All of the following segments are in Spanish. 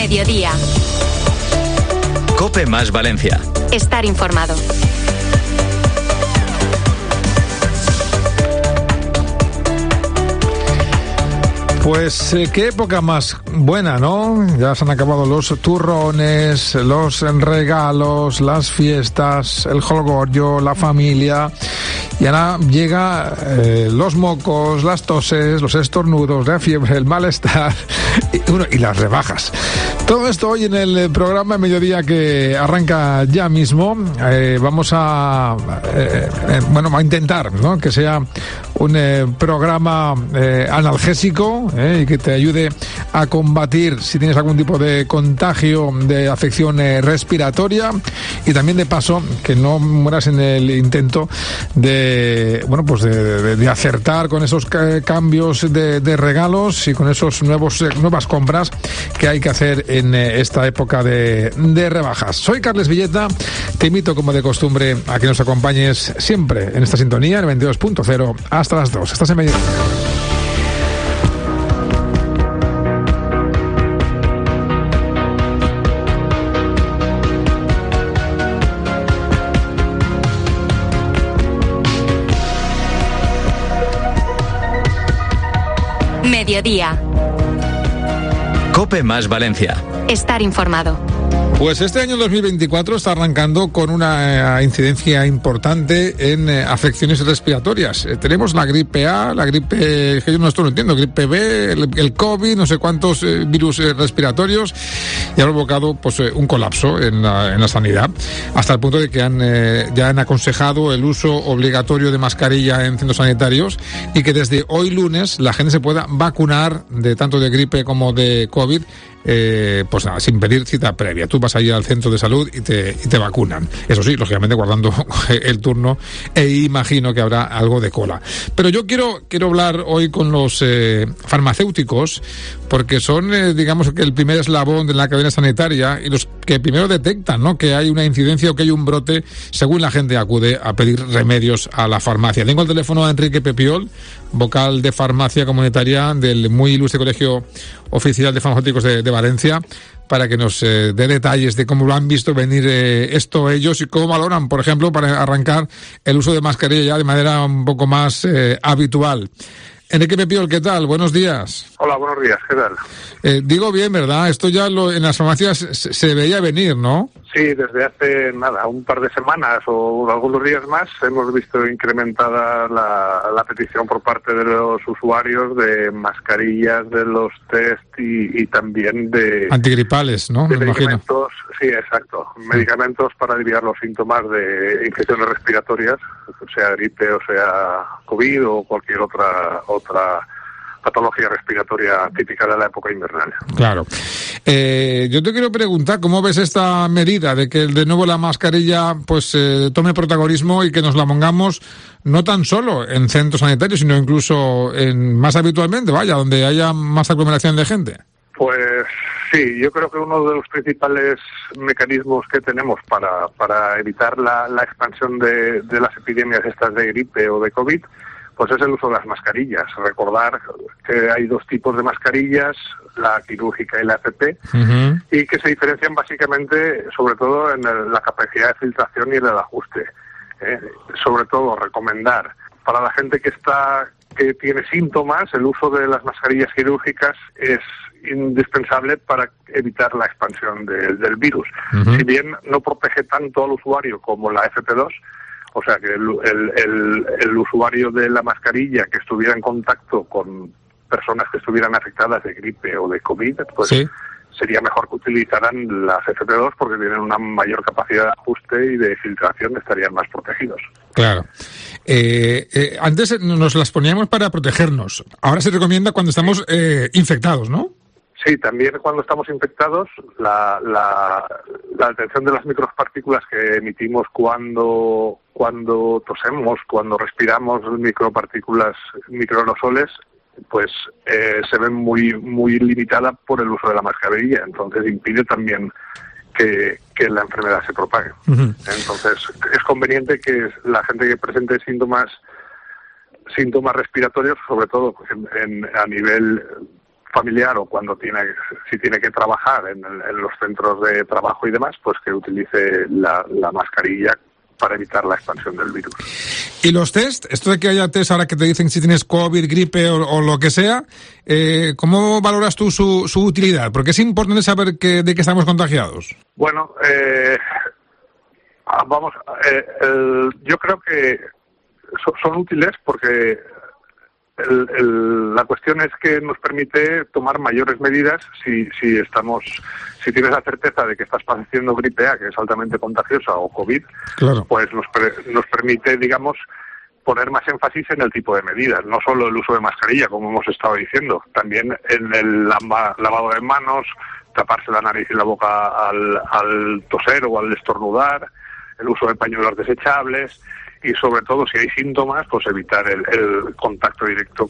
Mediodía. COPE más Valencia. Estar informado. Pues qué época más buena, ¿no? Ya se han acabado los turrones, los regalos, las fiestas, el jolgorio, la familia. Y ahora llega los mocos, las toses, los estornudos, la fiebre, el malestar y las rebajas. Todo esto hoy en el programa Mediodía que arranca ya mismo. Vamos a intentar, ¿no?, que sea un programa analgésico y que te ayude a combatir si tienes algún tipo de contagio de afección respiratoria, y también de paso que no mueras en el intento de acertar con esos cambios de regalos y con esos nuevas compras que hay que hacer en esta época de rebajas. Soy Carles Villeta, te invito como de costumbre a que nos acompañes siempre en esta sintonía, en 22.0 hasta las 2. Estás en medio. Mediodía. COPE más Valencia. Estar informado. Pues este año 2024 está arrancando con una incidencia importante en afecciones respiratorias. Tenemos la gripe A, la gripe, que yo no entiendo, gripe B, el COVID, no sé cuántos virus respiratorios, y ha provocado un colapso en la sanidad, hasta el punto de que ya han aconsejado el uso obligatorio de mascarilla en centros sanitarios, y que desde hoy lunes la gente se pueda vacunar de tanto de gripe como de COVID. Sin pedir cita previa. Tú vas allí al centro de salud y te vacunan. Eso sí, lógicamente guardando el turno, e imagino que habrá algo de cola. Pero yo quiero hablar hoy con los farmacéuticos, porque son, digamos, que el primer eslabón de la cadena sanitaria y los que primero detectan, ¿no?, que hay una incidencia o que hay un brote según la gente acude a pedir remedios a la farmacia. Tengo al teléfono a Enrique Pepiol, vocal de farmacia comunitaria del muy ilustre Colegio Oficial de Farmacéuticos de Valencia, para que nos dé detalles de cómo lo han visto venir esto ellos y cómo valoran, por ejemplo, para arrancar el uso de mascarilla ya de manera un poco más habitual. Enrique Pepiol, ¿qué tal? Buenos días. Hola, buenos días, ¿qué tal? Digo bien, ¿verdad? Esto ya en las farmacias se veía venir, ¿no? Sí, desde hace un par de semanas o algunos días más hemos visto incrementada la petición por parte de los usuarios de mascarillas, de los test y también de antigripales, ¿no? De me medicamentos, imagino. Sí, exacto. Medicamentos para aliviar los síntomas de infecciones respiratorias, sea gripe o sea COVID o cualquier otra patología respiratoria típica de la época invernal. Claro. Yo te quiero preguntar, ¿cómo ves esta medida de que de nuevo la mascarilla tome protagonismo y que nos la pongamos no tan solo en centros sanitarios, sino incluso más habitualmente, donde haya más aglomeración de gente? Pues sí, yo creo que uno de los principales mecanismos que tenemos para evitar la expansión de las epidemias estas de gripe o de COVID, pues es el uso de las mascarillas. Recordar que hay dos tipos de mascarillas, la quirúrgica y la FP, y que se diferencian básicamente, sobre todo, en la capacidad de filtración y en el ajuste. Sobre todo, recomendar para la gente que tiene síntomas, el uso de las mascarillas quirúrgicas es indispensable para evitar la expansión del virus. Si bien no protege tanto al usuario como la FP2, o sea que el usuario de la mascarilla que estuviera en contacto con personas que estuvieran afectadas de gripe o de COVID, sí, sería mejor que utilizaran las FP2 porque tienen una mayor capacidad de ajuste y de filtración, estarían más protegidos. Claro. Antes nos las poníamos para protegernos. Ahora se recomienda cuando estamos infectados, ¿no? Sí, también cuando estamos infectados, la detección de las micropartículas que emitimos cuando tosemos, cuando respiramos micropartículas, microaerosoles, pues se ven muy limitada por el uso de la mascarilla. Entonces impide también que la enfermedad se propague. Entonces es conveniente que la gente que presente síntomas respiratorios, sobre todo a nivel familiar o si tiene que trabajar en los centros de trabajo y demás, pues que utilice la mascarilla para evitar la expansión del virus. ¿Y los test? Esto de que haya test ahora que te dicen si tienes COVID, gripe o lo que sea, ¿cómo valoras tú su utilidad? Porque es importante saber de qué estamos contagiados. Bueno, yo creo que son útiles porque la cuestión es que nos permite tomar mayores medidas si tienes la certeza de que estás padeciendo gripe A, que es altamente contagiosa, o COVID, claro. Pues nos permite, digamos, poner más énfasis en el tipo de medidas, no solo el uso de mascarilla, como hemos estado diciendo, también en el lavado de manos, taparse la nariz y la boca al toser o al estornudar, el uso de pañuelos desechables y sobre todo si hay síntomas, pues evitar el contacto directo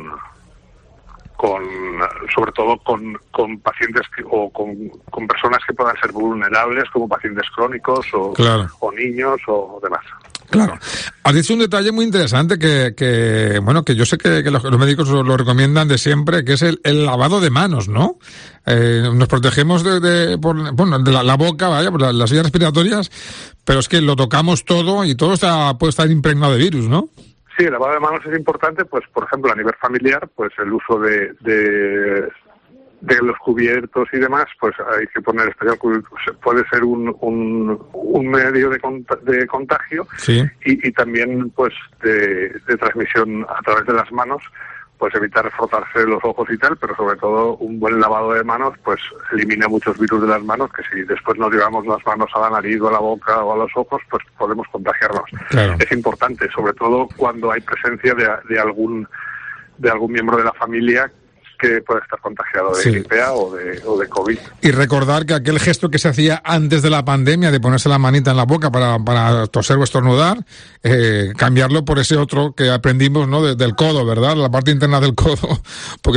sobre todo con pacientes o con personas que puedan ser vulnerables, como pacientes crónicos o niños o demás. Claro. Has dicho un detalle muy interesante que yo sé que los médicos lo recomiendan de siempre, que es el lavado de manos, ¿no? Nos protegemos de la boca, por las vías respiratorias, pero es que lo tocamos todo y todo puede estar impregnado de virus, ¿no? Sí, el lavado de manos es importante, pues por ejemplo a nivel familiar, pues el uso de los cubiertos y demás, pues hay que poner especial cubierto. Puede ser un medio de contagio, sí. Y también pues de transmisión a través de las manos, pues evitar frotarse los ojos y tal, pero sobre todo un buen lavado de manos pues elimina muchos virus de las manos, que si después nos llevamos las manos a la nariz o a la boca o a los ojos, pues podemos contagiarnos. Claro. Es importante, sobre todo cuando hay presencia de algún miembro de la familia que puede estar contagiado de gripe A o de COVID. Y recordar que aquel gesto que se hacía antes de la pandemia de ponerse la manita en la boca para toser o estornudar, cambiarlo por ese otro que aprendimos, ¿no? Del codo, ¿verdad? La parte interna del codo, porque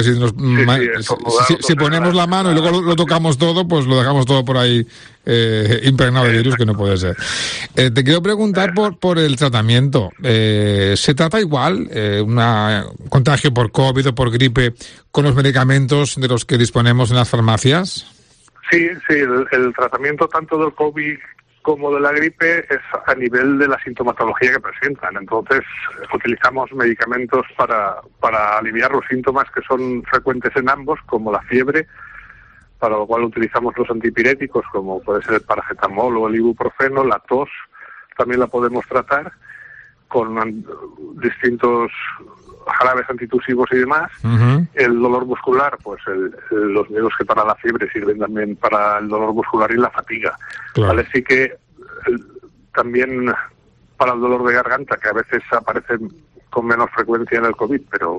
si ponemos la mano y luego lo tocamos todo, pues lo dejamos todo por ahí impregnado de virus, que no puede ser. Te quiero preguntar por el tratamiento. ¿Se trata igual un contagio por COVID o por gripe con los medicamentos de los que disponemos en las farmacias? Sí, el tratamiento tanto del COVID como de la gripe es a nivel de la sintomatología que presentan. Entonces, utilizamos medicamentos para aliviar los síntomas que son frecuentes en ambos, como la fiebre, para lo cual utilizamos los antipiréticos, como puede ser el paracetamol o el ibuprofeno. La tos también la podemos tratar con distintos jarabes antitusivos y demás. Uh-huh. El dolor muscular, pues los mismos que para la fiebre sirven también para el dolor muscular y la fatiga. Claro. ¿Vale? Sí que también para el dolor de garganta, que a veces aparece con menos frecuencia en el COVID, pero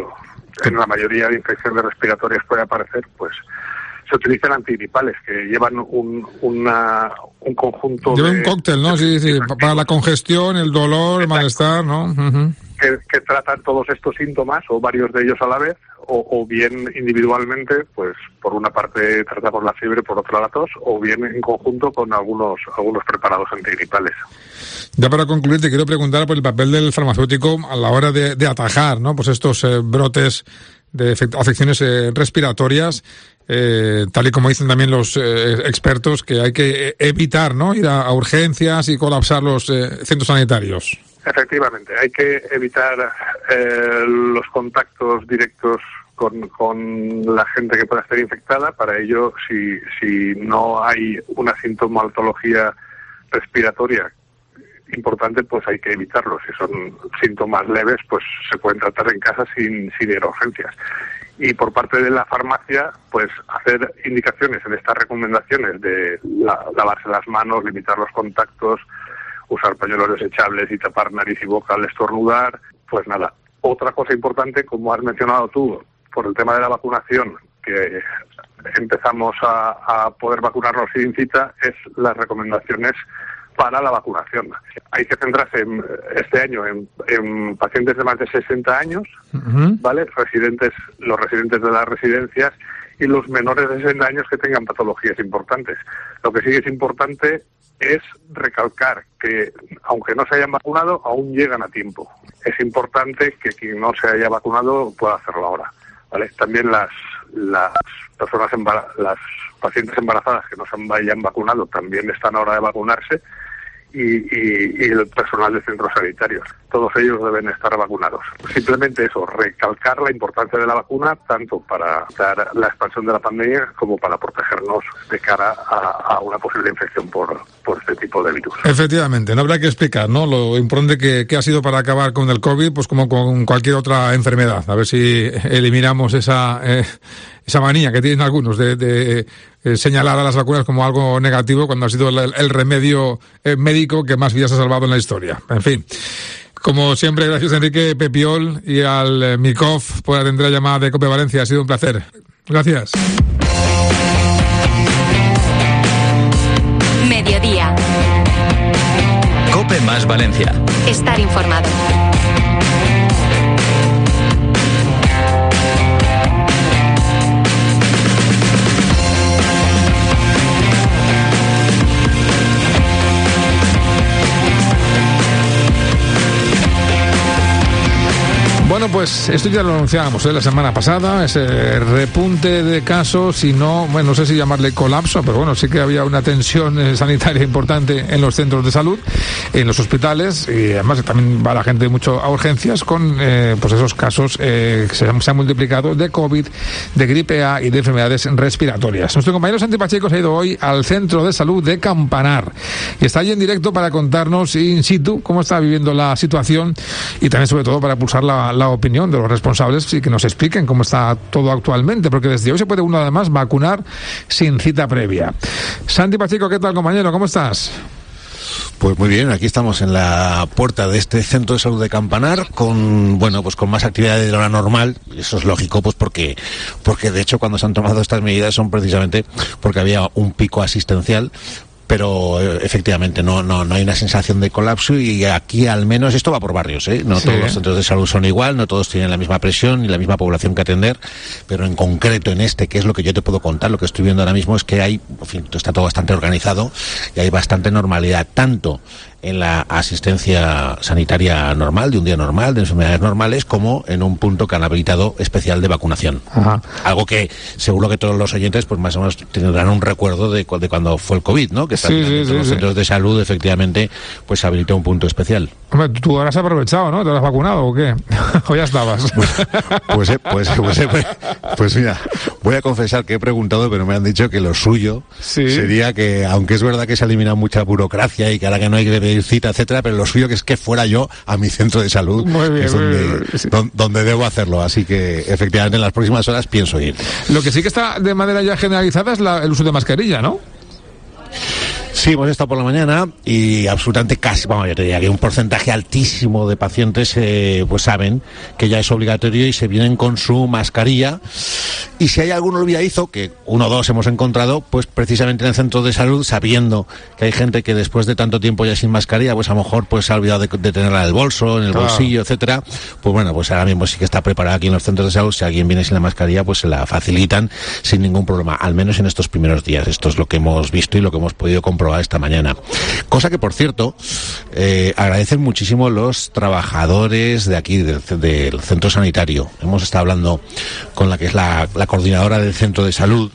en la mayoría de infecciones respiratorias puede aparecer, pues se utilizan antigripales que llevan un conjunto lleva un cóctel, ¿no? Sí, para la congestión, el dolor, el malestar, ¿no? Uh-huh. Que tratan todos estos síntomas, o varios de ellos a la vez, o bien individualmente, pues por una parte tratamos la fiebre, por otra la tos, o bien en conjunto con algunos preparados antigripales. Ya para concluir, te quiero preguntar por el papel del farmacéutico a la hora de atajar, ¿no? Pues estos brotes de afecciones respiratorias, tal y como dicen también los expertos, que hay que evitar, ¿no? Ir a urgencias y colapsar los centros sanitarios. Efectivamente, hay que evitar los contactos directos con la gente que pueda estar infectada. Para ello, si no hay una sintomatología respiratoria importante, pues hay que evitarlo. Si son síntomas leves, pues se pueden tratar en casa sin ir a urgencias. Y por parte de la farmacia, pues hacer indicaciones en estas recomendaciones de lavarse las manos, limitar los contactos, usar pañuelos desechables y tapar nariz y boca al estornudar. Pues nada. Otra cosa importante, como has mencionado tú, por el tema de la vacunación, que empezamos a poder vacunarnos sin cita, es las recomendaciones para la vacunación. Hay que centrarse este año en pacientes de más de 60 años, uh-huh. ¿Vale? Los residentes de las residencias y los menores de 60 años que tengan patologías importantes. Lo que sí es importante es recalcar que, aunque no se hayan vacunado, aún llegan a tiempo. Es importante que quien no se haya vacunado pueda hacerlo ahora, ¿vale? También las las las pacientes embarazadas que no se hayan vacunado también están a hora de vacunarse, y el personal de centros sanitarios. Todos ellos deben estar vacunados. Simplemente eso, recalcar la importancia de la vacuna, tanto para dar la expansión de la pandemia como para protegernos de cara a una posible infección por este tipo de virus. Efectivamente, no habrá que explicar, ¿no?, lo importante que ha sido para acabar con el COVID, pues como con cualquier otra enfermedad. A ver si eliminamos esa manía que tienen algunos de señalar a las vacunas como algo negativo cuando ha sido el remedio médico que más vidas ha salvado en la historia. En fin, como siempre, gracias a Enrique Pepiol y al MICOF por atender la llamada de COPE Valencia. Ha sido un placer. Gracias. Mediodía. COPE más Valencia. Estar informado. Bueno, pues esto ya lo anunciábamos la semana pasada, ese repunte de casos, y no sé si llamarle colapso, pero bueno, sí que había una tensión sanitaria importante en los centros de salud, en los hospitales, y además también va la gente mucho a urgencias con pues esos casos que se han multiplicado de COVID, de gripe A y de enfermedades respiratorias. Nuestro compañero Santi Pacheco se ha ido hoy al centro de salud de Campanar y está allí en directo para contarnos in situ cómo está viviendo la situación y también, sobre todo, para pulsar la opinión de los responsables y que nos expliquen cómo está todo actualmente, porque desde hoy se puede uno además vacunar sin cita previa. Santi Pacheco, ¿qué tal, compañero? ¿Cómo estás? Pues muy bien, aquí estamos en la puerta de este centro de salud de Campanar con más actividad de lo normal. Eso es lógico, pues porque de hecho cuando se han tomado estas medidas son precisamente porque había un pico asistencial. Pero efectivamente no hay una sensación de colapso, y aquí al menos esto va por barrios, ¿eh? No todos los centros de salud son igual, no todos tienen la misma presión ni la misma población que atender, pero en concreto en este, que es lo que yo te puedo contar, lo que estoy viendo ahora mismo es que está todo bastante organizado y hay bastante normalidad, tanto en la asistencia sanitaria normal, de un día normal, de enfermedades normales, como en un punto que han habilitado especial de vacunación. Ajá. Algo que seguro que todos los oyentes pues más o menos tendrán un recuerdo de cuando fue el COVID, ¿no? Que los centros de salud efectivamente pues habilitó un punto especial. Hombre, tú ahora has aprovechado, ¿no? ¿Te lo has vacunado o qué? ¿O ya estabas? Pues mira, voy a confesar que he preguntado, pero me han dicho que lo suyo sería que, aunque es verdad que se ha eliminado mucha burocracia y que ahora que no hay que pedir cita, etcétera, pero lo suyo que es que fuera yo a mi centro de salud, que es donde debo hacerlo. Así que efectivamente en las próximas horas pienso ir. Lo que sí que está de manera ya generalizada es el uso de mascarilla, ¿no? Sí, hemos estado por la mañana y absolutamente yo te diría que un porcentaje altísimo de pacientes pues saben que ya es obligatorio y se vienen con su mascarilla. Y si hay algún olvidadizo, que 1 o 2 hemos encontrado, pues precisamente en el centro de salud, sabiendo que hay gente que después de tanto tiempo ya sin mascarilla, pues a lo mejor pues se ha olvidado de tenerla en el bolso, en el bolsillo, etcétera. Pues bueno, pues ahora mismo sí que está preparada aquí en los centros de salud. Si alguien viene sin la mascarilla, pues se la facilitan sin ningún problema, al menos en estos primeros días. Esto es lo que hemos visto y lo que hemos podido comprobar esta mañana. Cosa que, por cierto, agradecen muchísimo los trabajadores de aquí, del centro sanitario. Hemos estado hablando con la que es la coordinadora del centro de salud,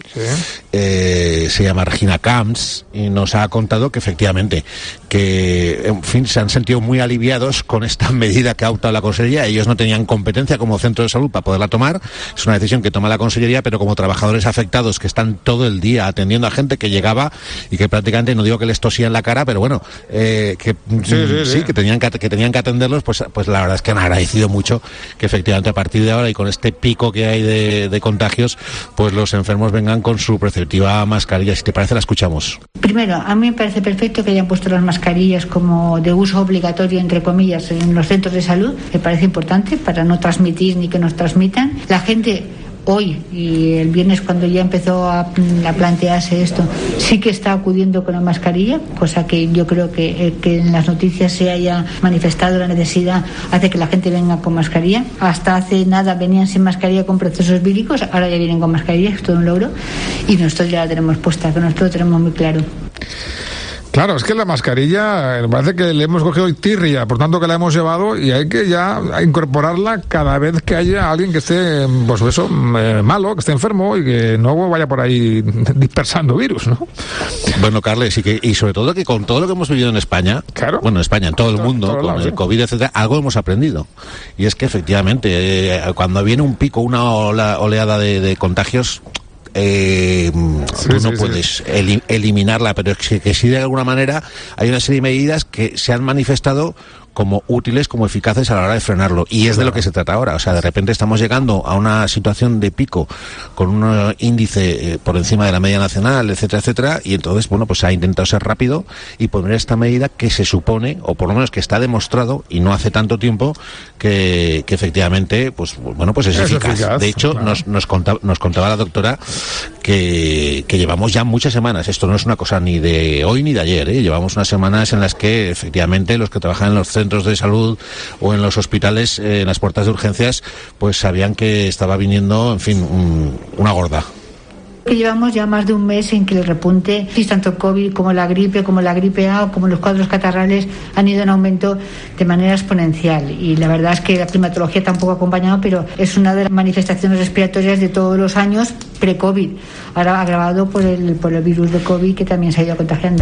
se llama Regina Camps, y nos ha contado que efectivamente, que en fin, se han sentido muy aliviados con esta medida que ha adoptado la Consellería. Ellos no tenían competencia como centro de salud para poderla tomar, es una decisión que toma la Consellería, pero como trabajadores afectados que están todo el día atendiendo a gente que llegaba y que prácticamente, no digo que les tosía en la cara, pero bueno, que tenían que atenderlos, pues la verdad es que han agradecido mucho que efectivamente a partir de ahora y con este pico que hay de contagios, pues los enfermos vengan con su preceptiva mascarilla. Si te parece, la escuchamos. Primero, a mí me parece perfecto que hayan puesto las mascarillas como de uso obligatorio, entre comillas, en los centros de salud. Me parece importante para no transmitir ni que nos transmitan. La gente hoy y el viernes, cuando ya empezó a plantearse esto, sí que está acudiendo con la mascarilla, cosa que yo creo que en las noticias se haya manifestado la necesidad, hace que la gente venga con mascarilla. Hasta hace nada venían sin mascarilla con procesos víricos, ahora ya vienen con mascarilla, es todo un logro, y nosotros ya la tenemos puesta, que nosotros lo tenemos muy claro. Claro, es que la mascarilla, me parece que le hemos cogido tirria, por tanto que la hemos llevado y hay que ya incorporarla cada vez que haya alguien que esté, pues eso, malo, que esté enfermo y que no vaya por ahí dispersando virus, ¿no? Bueno, Carles, y sobre todo que con todo lo que hemos vivido en España, claro, bueno, en España, en todo el mundo, con lados, el COVID, etcétera, algo hemos aprendido. Y es que efectivamente, cuando viene un pico, una oleada de contagios, tú no puedes eliminarla, pero es que sí de alguna manera hay una serie de medidas que se han manifestado como útiles, como eficaces a la hora de frenarlo. Y es de lo que se trata ahora. O sea, de repente estamos llegando a una situación de pico con un índice por encima de la media nacional, etcétera, etcétera, y entonces, bueno, pues se ha intentado ser rápido y poner esta medida que se supone, o por lo menos que está demostrado, y no hace tanto tiempo, que efectivamente, pues bueno, pues es eficaz. De hecho, claro, nos contaba la doctora que llevamos ya muchas semanas. Esto no es una cosa ni de hoy ni de ayer, ¿eh? Llevamos unas semanas en las que efectivamente los que trabajan en los centros de salud o en los hospitales, en las puertas de urgencias, pues sabían que estaba viniendo, en fin, una gorda. Que llevamos ya más de un mes en que el repunte, tanto COVID como la gripe A, como los cuadros catarrales, han ido en aumento de manera exponencial. Y la verdad es que la climatología tampoco ha acompañado, pero es una de las manifestaciones respiratorias de todos los años pre-COVID, ahora agravado por el virus de COVID que también se ha ido contagiando.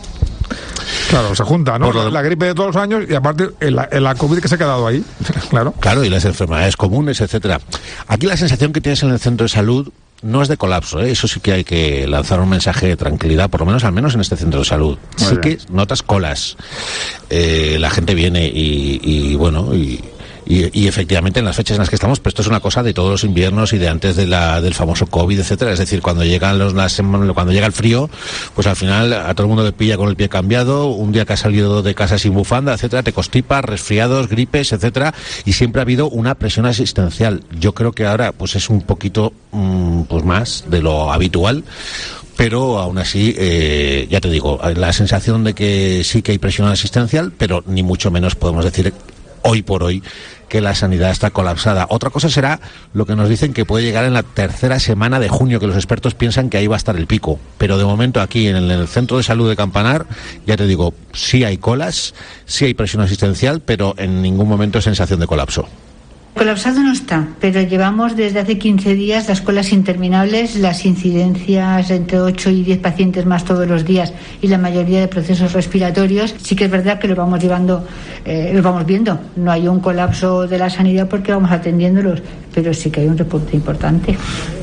Claro, se junta, ¿no? La gripe de todos los años y aparte la COVID que se ha quedado ahí. Claro, y las enfermedades comunes, etcétera. Aquí la sensación que tienes en el centro de salud no es de colapso, ¿eh? Eso sí que hay que lanzar un mensaje de tranquilidad, por lo menos al menos en este centro de salud. Muy sí bien. Que notas colas. La gente viene y bueno, y efectivamente en las fechas en las que estamos, pero esto es una cosa de todos los inviernos y de antes del famoso COVID, etcétera. Es decir, cuando llega el frío, pues al final a todo el mundo le pilla con el pie cambiado, un día que has salido de casa sin bufanda, etcétera, te constipas, resfriados, gripes, etcétera, y siempre ha habido una presión asistencial. Yo creo que ahora pues es un poquito pues más de lo habitual. Pero aún así, ya te digo, la sensación de que sí que hay presión asistencial, pero ni mucho menos podemos decir hoy por hoy que la sanidad está colapsada. Otra cosa será lo que nos dicen que puede llegar en la tercera semana de junio, que los expertos piensan que ahí va a estar el pico. Pero de momento aquí en el centro de salud de Campanar, ya te digo, sí hay colas, sí hay presión asistencial, pero en ningún momento sensación de colapso. Colapsado no está, pero llevamos desde hace 15 días las colas interminables, las incidencias entre 8 y 10 pacientes más todos los días y la mayoría de procesos respiratorios. Sí que es verdad que lo vamos llevando, lo vamos viendo. No hay un colapso de la sanidad porque vamos atendiéndolos, pero sí que hay un repunte importante.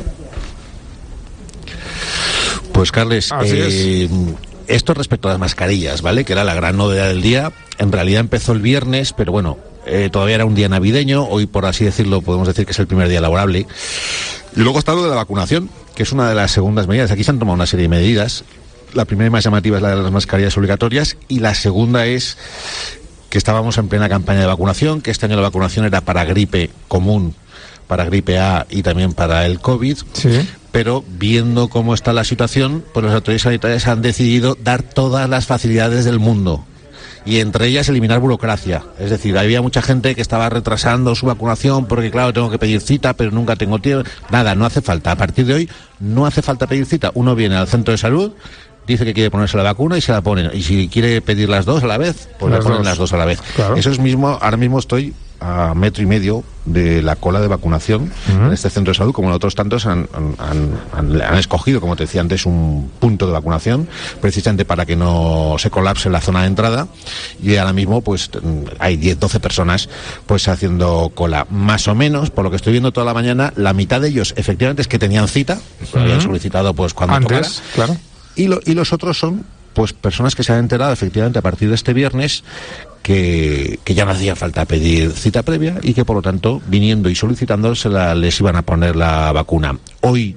Pues Carles, esto respecto a las mascarillas, ¿vale? Que era la gran novedad del día. En realidad empezó el viernes, pero bueno, todavía era un día navideño. Hoy, por así decirlo, podemos decir que es el primer día laborable. Y luego está lo de la vacunación, que es una de las segundas medidas. Aquí se han tomado una serie de medidas. La primera y más llamativa es la de las mascarillas obligatorias, y la segunda es que estábamos en plena campaña de vacunación, que este año la vacunación era para gripe común, para gripe A y también para el COVID. Sí. Pero viendo cómo está la situación, pues las autoridades sanitarias han decidido dar todas las facilidades del mundo, y entre ellas eliminar burocracia. Es decir, había mucha gente que estaba retrasando su vacunación porque, claro, tengo que pedir cita, pero nunca tengo tiempo. Nada, no hace falta. A partir de hoy no hace falta pedir cita. Uno viene al centro de salud, dice que quiere ponerse la vacuna y se la ponen. Y si quiere pedir las dos a la vez, pues le ponen las dos a la vez. Claro. Eso es mismo. Ahora mismo estoy a 1,5 metros de la cola de vacunación en este centro de salud. Como en otros tantos han escogido, como te decía antes, un punto de vacunación precisamente para que no se colapse la zona de entrada, y ahora mismo pues hay 10-12 personas pues haciendo cola, más o menos, por lo que estoy viendo toda la mañana. La mitad de ellos efectivamente es que tenían cita, habían solicitado pues cuando antes, tocara, claro. Y los otros son pues personas que se han enterado efectivamente a partir de este viernes que ya no hacía falta pedir cita previa y que por lo tanto, viniendo y solicitando, les iban a poner la vacuna. Hoy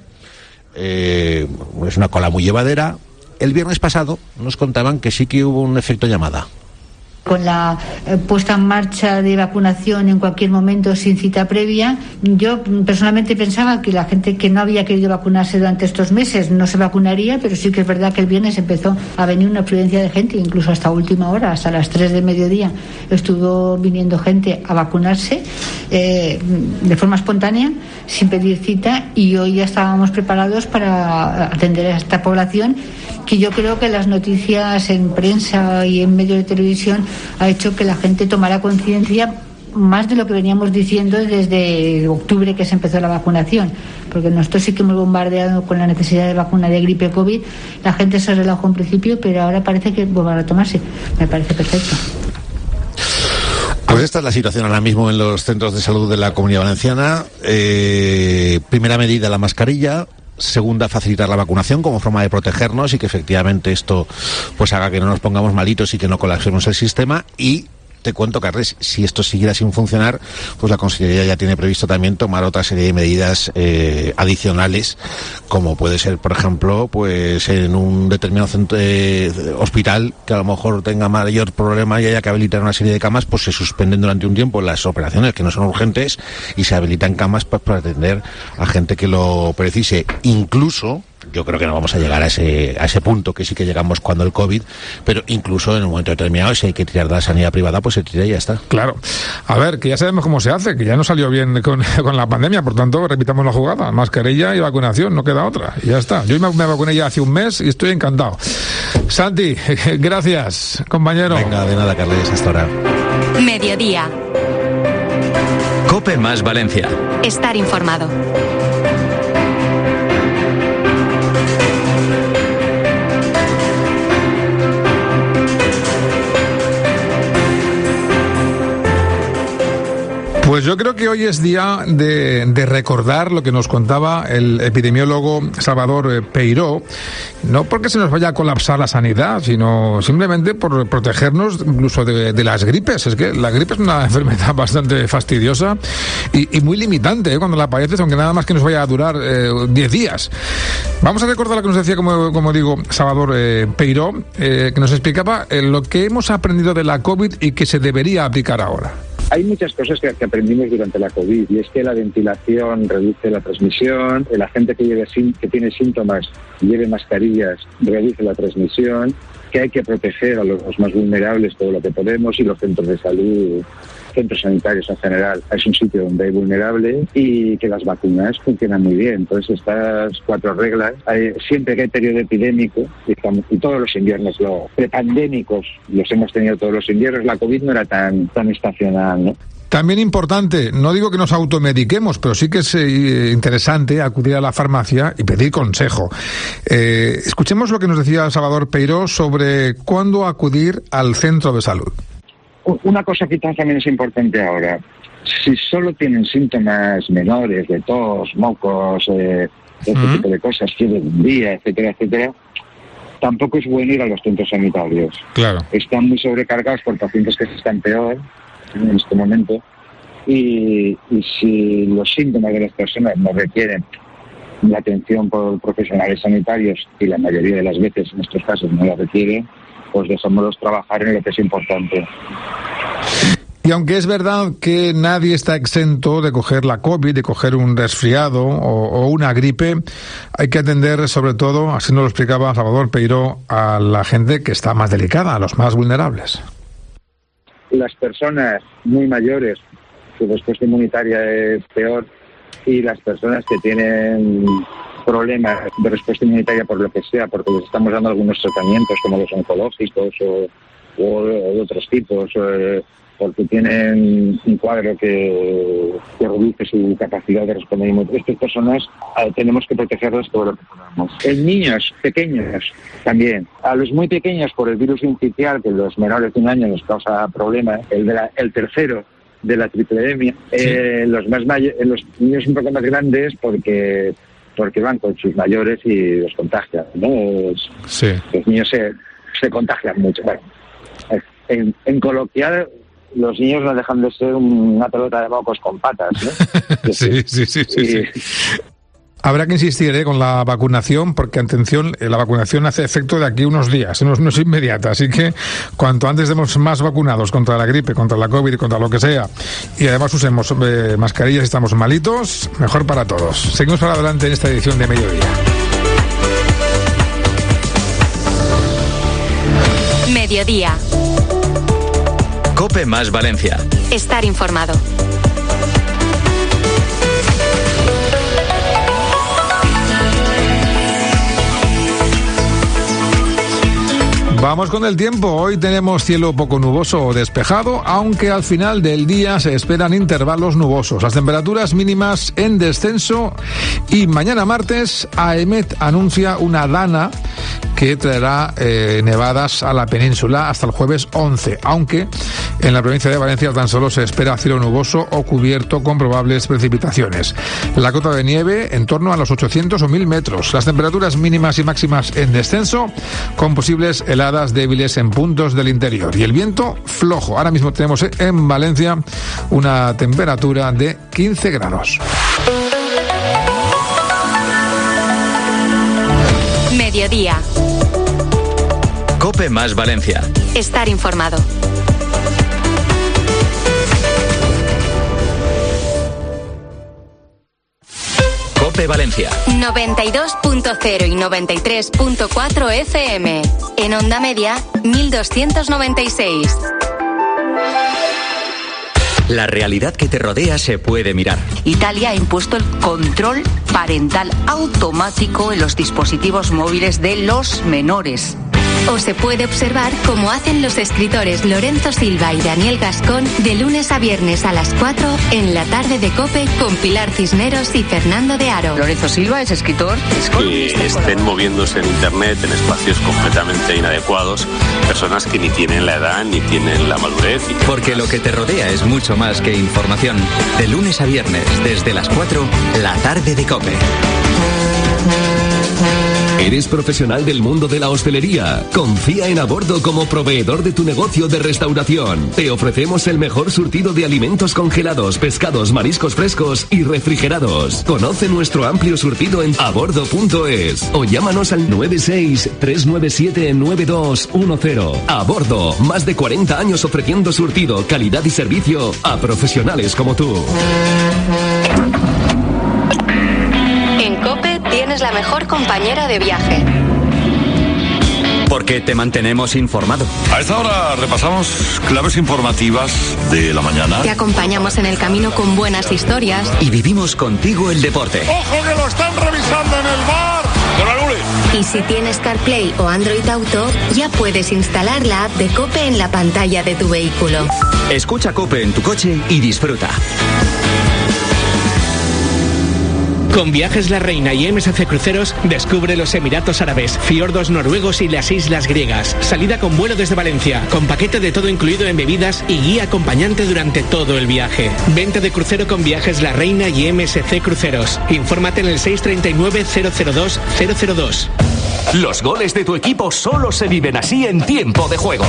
es una cola muy llevadera. El viernes pasado nos contaban que sí que hubo un efecto llamada. Con la puesta en marcha de vacunación en cualquier momento sin cita previa, yo personalmente pensaba que la gente que no había querido vacunarse durante estos meses no se vacunaría, pero sí que es verdad que el viernes empezó a venir una afluencia de gente, incluso hasta última hora, hasta las 3 del mediodía, estuvo viniendo gente a vacunarse de forma espontánea, sin pedir cita, y hoy ya estábamos preparados para atender a esta población que yo creo que las noticias en prensa y en medios de televisión ha hecho que la gente tomara conciencia más de lo que veníamos diciendo desde octubre, que se empezó la vacunación, porque nosotros sí que hemos bombardeado con la necesidad de vacuna de gripe COVID. La gente se relajó en principio, pero ahora parece que vuelve a retomarse. Me parece perfecto. Pues esta es la situación ahora mismo en los centros de salud de la Comunidad Valenciana. Primera medida, la mascarilla. Segunda, facilitar la vacunación como forma de protegernos y que efectivamente esto pues haga que no nos pongamos malitos y que no colapsemos el sistema. Y te cuento, Carles, si esto siguiera sin funcionar, pues la Consellería ya tiene previsto también tomar otra serie de medidas adicionales, como puede ser, por ejemplo, pues en un determinado centro, hospital que a lo mejor tenga mayor problema y haya que habilitar una serie de camas, pues se suspenden durante un tiempo las operaciones que no son urgentes y se habilitan camas pues, para atender a gente que lo precise. Incluso, yo creo que no vamos a llegar a ese punto que sí que llegamos cuando el COVID, pero incluso en un momento determinado, si hay que tirar de la sanidad privada, pues se tira y ya está. Claro. A ver, que ya sabemos cómo se hace, que ya no salió bien con la pandemia, por tanto, repitamos la jugada. Mascarilla y vacunación, no queda otra. Y ya está. Yo me vacuné ya hace un mes y estoy encantado. Santi, gracias, compañero. Venga, de nada, Carles, hasta ahora. Mediodía. COPE más Valencia. Estar informado. Pues yo creo que hoy es día de recordar lo que nos contaba el epidemiólogo Salvador Peiró, no porque se nos vaya a colapsar la sanidad, sino simplemente por protegernos incluso de las gripes. Es que la gripe es una enfermedad bastante fastidiosa y muy limitante cuando la padeces, aunque nada más que nos vaya a durar 10 días. Vamos a recordar lo que nos decía, como digo, Salvador Peiró, que nos explicaba lo que hemos aprendido de la COVID y que se debería aplicar ahora. Hay muchas cosas que aprendimos durante la COVID, y es que la ventilación reduce la transmisión, la gente que tiene síntomas y lleve mascarillas reduce la transmisión, que hay que proteger a los más vulnerables todo lo que podemos, y los centros de salud, centros sanitarios en general, es un sitio donde hay vulnerable, y que las vacunas funcionan muy bien. Entonces estas 4 reglas, siempre que hay periodo epidémico, y todos los inviernos prepandémicos los hemos tenido todos los inviernos, la COVID no era tan estacional, ¿no? También importante, no digo que nos automediquemos, pero sí que es interesante acudir a la farmacia y pedir consejo. Escuchemos lo que nos decía Salvador Peiró sobre cuándo acudir al centro de salud. Una cosa que también es importante ahora: si solo tienen síntomas menores de tos, mocos, este tipo de cosas, fiebre de un día, etcétera, etcétera, tampoco es bueno ir a los centros sanitarios. Claro. Están muy sobrecargados por pacientes que están peor en este momento, y si los síntomas de las personas no requieren la atención por profesionales sanitarios, y la mayoría de las veces en estos casos no la requieren, pues dejémoslos trabajar en lo que es importante. Y aunque es verdad que nadie está exento de coger la COVID, de coger un resfriado o una gripe, hay que atender sobre todo, así nos lo explicaba Salvador Peiró, a la gente que está más delicada, a los más vulnerables. Las personas muy mayores, su respuesta inmunitaria es peor, y las personas que tienen problemas de respuesta inmunitaria por lo que sea, porque les estamos dando algunos tratamientos como los oncológicos o de otros tipos, porque tienen un cuadro que reduce su capacidad de responder inmune. Estas personas tenemos que protegerlas todo lo que podamos. En niños pequeños también. A los muy pequeños, por el virus sincitial, que los menores de 1 año nos causa problemas, el tercero de la tripledemia, sí. Los niños un poco más grandes porque van con sus mayores y los contagian, ¿no? Sí. Los niños se contagian mucho. Bueno, en coloquial, los niños no dejan de ser una pelota de mocos con patas, ¿no? Sí. Habrá que insistir con la vacunación, porque, atención, la vacunación hace efecto de aquí unos días, no es inmediata, así que cuanto antes demos más vacunados contra la gripe, contra la COVID, contra lo que sea, y además usemos mascarillas si estamos malitos, mejor para todos. Seguimos para adelante en esta edición de Mediodía. Mediodía. COPE más Valencia. Estar informado. Vamos con el tiempo. Hoy tenemos cielo poco nuboso o despejado, aunque al final del día se esperan intervalos nubosos. Las temperaturas mínimas en descenso y mañana martes AEMET anuncia una dana que traerá nevadas a la península hasta el jueves 11, aunque en la provincia de Valencia tan solo se espera cielo nuboso o cubierto con probables precipitaciones. La cota de nieve en torno a los 800 o 1000 metros. Las temperaturas mínimas y máximas en descenso, con posibles heladas débiles en puntos del interior. Y el viento flojo. Ahora mismo tenemos en Valencia una temperatura de 15 grados. Mediodía. COPE más Valencia. Estar informado. COPE Valencia. 92.0 y 93.4 FM. En onda media, 1296. La realidad que te rodea se puede mirar. Italia ha impuesto el control parental automático en los dispositivos móviles de los menores. O se puede observar cómo hacen los escritores Lorenzo Silva y Daniel Gascón de lunes a viernes a las 4 en la tarde de COPE con Pilar Cisneros y Fernando de Aro. Lorenzo Silva es escritor. Que estén moviéndose en Internet en espacios completamente inadecuados, personas que ni tienen la edad ni tienen la madurez. Porque lo que te rodea es mucho más que información. De lunes a viernes, desde las 4, la tarde de COPE. ¿Eres profesional del mundo de la hostelería? Confía en Abordo como proveedor de tu negocio de restauración. Te ofrecemos el mejor surtido de alimentos congelados, pescados, mariscos frescos y refrigerados. Conoce nuestro amplio surtido en abordo.es o llámanos al 96-397-9210. Abordo, más de 40 años ofreciendo surtido, calidad y servicio a profesionales como tú. En COPE tienes la mejor compañera de viaje. Porque te mantenemos informado. A esta hora repasamos claves informativas de la mañana. Te acompañamos en el camino con buenas historias. Y vivimos contigo el deporte. ¡Ojo que lo están revisando en el bar! Y si tienes CarPlay o Android Auto, ya puedes instalar la app de COPE en la pantalla de tu vehículo. Escucha COPE en tu coche y disfruta. Con Viajes La Reina y MSC Cruceros, descubre los Emiratos Árabes, fiordos noruegos y las islas griegas. Salida con vuelo desde Valencia, con paquete de todo incluido en bebidas y guía acompañante durante todo el viaje. Venta de crucero con Viajes La Reina y MSC Cruceros. Infórmate en el 639-002-002. Los goles de tu equipo solo se viven así en tiempo de juego.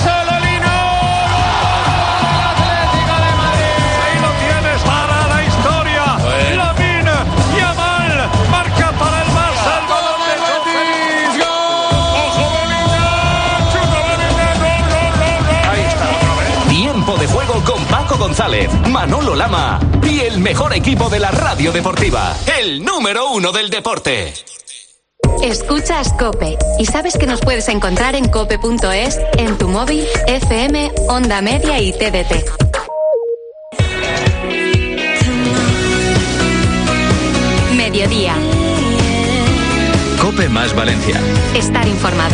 Con Paco González, Manolo Lama y el mejor equipo de la radio deportiva, el número 1 del deporte. Escuchas COPE y sabes que nos puedes encontrar en cope.es, en tu móvil, FM, Onda Media y TDT. Mediodía. COPE más Valencia. Estar informado.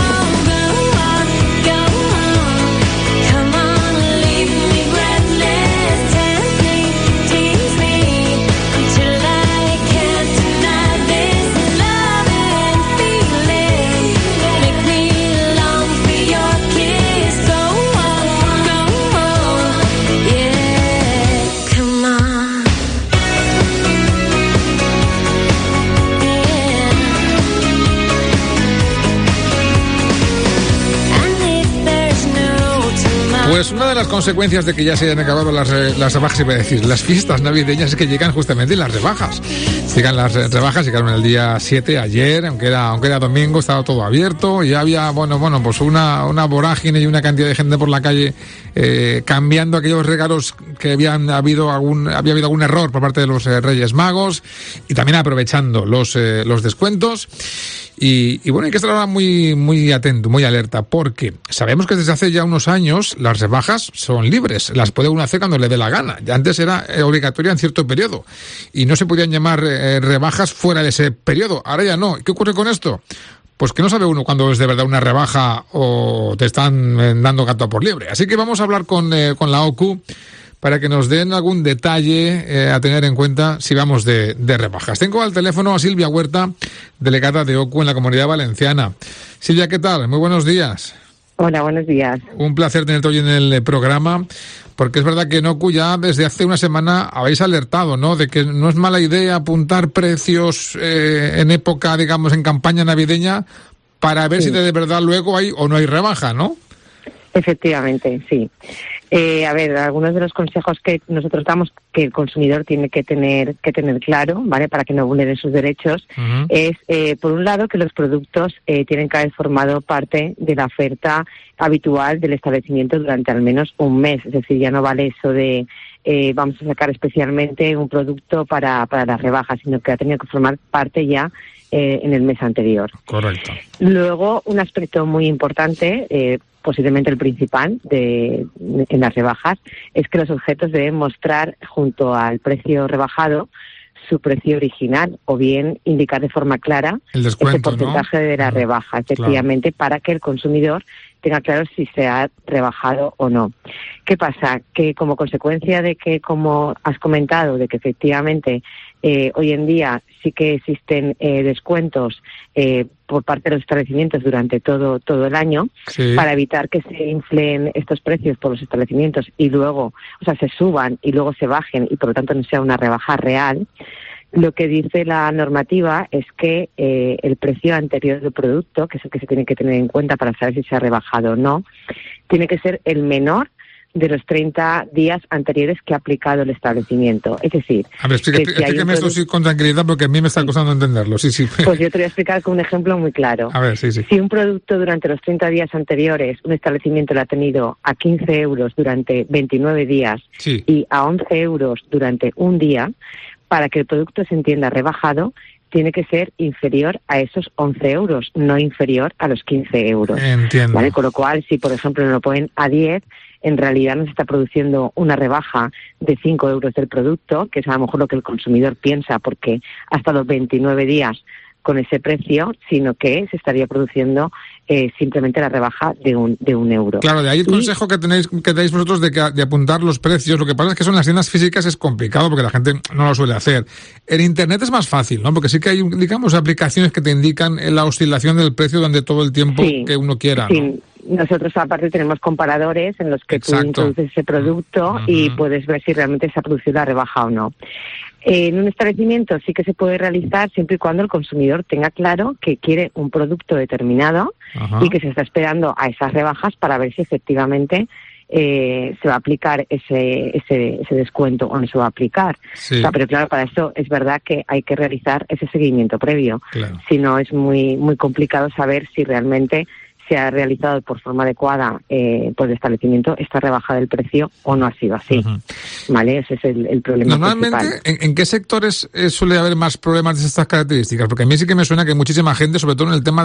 Pues una de las consecuencias de que ya se hayan acabado las rebajas, iba a decir, las fiestas navideñas, es que llegan justamente las rebajas. Llegan las rebajas, llegaron el día 7, ayer, aunque era domingo, estaba todo abierto, y había, pues una vorágine y una cantidad de gente por la calle cambiando aquellos regalos que había habido algún error por parte de los Reyes Magos, y también aprovechando los descuentos. Y bueno, hay que estar ahora muy atento, muy alerta, porque sabemos que desde hace ya unos años las rebajas son libres, las puede uno hacer cuando le dé la gana. Antes era obligatoria en cierto periodo y no se podían llamar rebajas fuera de ese periodo. Ahora ya no. ¿Qué ocurre con esto? pues que no sabe uno cuándo es de verdad una rebaja o te están dando gato por liebre. Así que vamos a hablar con la OCU para que nos den algún detalle a tener en cuenta si vamos de rebajas. Tengo al teléfono a Silvia Huerta, delegada de OCU en la Comunidad Valenciana. Silvia, ¿qué tal? Muy buenos días. Hola, buenos días. Un placer tenerte hoy en el programa, porque es verdad que en OCU ya desde hace una semana habéis alertado, ¿no?, de que no es mala idea apuntar precios en época, digamos, en campaña navideña, para ver si de verdad luego hay o no hay rebaja, ¿no? Efectivamente, sí. A ver, algunos de los consejos que nosotros damos que el consumidor tiene que tener claro, ¿vale?, para que no vulnere sus derechos, es, por un lado, que los productos tienen que haber formado parte de la oferta habitual del establecimiento durante al menos un mes. Es decir, ya no vale eso de vamos a sacar especialmente un producto para las rebajas, sino que ha tenido que formar parte ya en el mes anterior. Correcto. Luego, un aspecto muy importante, posiblemente el principal en las rebajas, es que los objetos deben mostrar junto al precio rebajado su precio original, o bien indicar de forma clara el descuento, ese porcentaje, ¿no?, de la rebaja, efectivamente, para que el consumidor tenga claro si se ha rebajado o no. ¿Qué pasa? Que como consecuencia de que, como has comentado, de que efectivamente hoy en día sí que existen descuentos por parte de los establecimientos durante todo el año, para evitar que se inflen estos precios por los establecimientos y luego, o sea, se suban y luego se bajen y por lo tanto no sea una rebaja real. Lo que dice la normativa es que el precio anterior del producto, que es el que se tiene que tener en cuenta para saber si se ha rebajado o no, tiene que ser el menor de los 30 días anteriores que ha aplicado el establecimiento. Es decir, a ver, explíqueme esto sí con tranquilidad, porque a mí me está costando entenderlo. Sí. Pues yo te voy a explicar con un ejemplo muy claro. A ver, sí. Si un producto durante los 30 días anteriores, un establecimiento lo ha tenido a 15 euros durante 29 días y a 11 euros durante un día, para que el producto se entienda rebajado, tiene que ser inferior a esos 11 euros, no inferior a los 15 euros. Entiendo. ¿Vale? Con lo cual, si por ejemplo lo ponen a 10, en realidad no se está produciendo una rebaja de 5 euros del producto, que es a lo mejor lo que el consumidor piensa, porque hasta los 29 días con ese precio, sino que se estaría produciendo simplemente la rebaja de un euro. Claro, de ahí el consejo que dais vosotros de apuntar los precios. Lo que pasa es que eso en las tiendas físicas es complicado porque la gente no lo suele hacer. En Internet es más fácil, ¿no? Porque sí que hay, digamos, aplicaciones que te indican la oscilación del precio durante todo el tiempo que uno quiera, ¿no? Sí. Nosotros aparte tenemos comparadores en los que tú introduces ese producto y puedes ver si realmente se ha producido la rebaja o no. En un establecimiento sí que se puede realizar siempre y cuando el consumidor tenga claro que quiere un producto determinado y que se está esperando a esas rebajas para ver si efectivamente se va a aplicar ese descuento o no se va a aplicar. O sea, pero claro, para eso es verdad que hay que realizar ese seguimiento previo. Claro. Si no, es muy, muy complicado saber si realmente se ha realizado por forma adecuada por el establecimiento esta rebaja del precio o no ha sido así. ¿Vale? Ese es el problema. Normalmente, ¿en qué sectores suele haber más problemas de estas características? Porque a mí sí que me suena que muchísima gente, sobre todo en el tema